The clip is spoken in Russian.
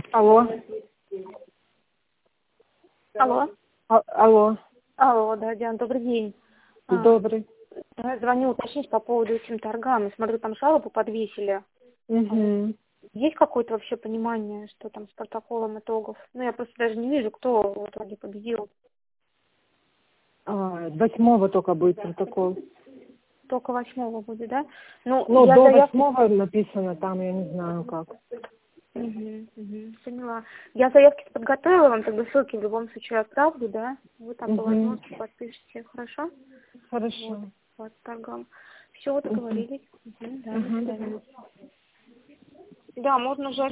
Алло. Алло. Алло. Алло, да, Диана, добрый день. Добрый. Я звоню уточнить по поводу этим торгам. Смотрю, там жалобу подвесили. Угу. Есть какое-то вообще понимание, что там с протоколом итогов? Ну, я просто даже не вижу, кто в итоге победил. 8-го только будет протокол. Только 8-го будет, да? Ну, я до заявки... 8-го написано там, я не знаю как. Поняла. Я заявки подготовила, вам тогда ссылки в любом случае отправлю, да? Вы там по возможности подпишите, хорошо? Хорошо. Вот, торгам. Все, договорились. Да, до свидания. Да, можно же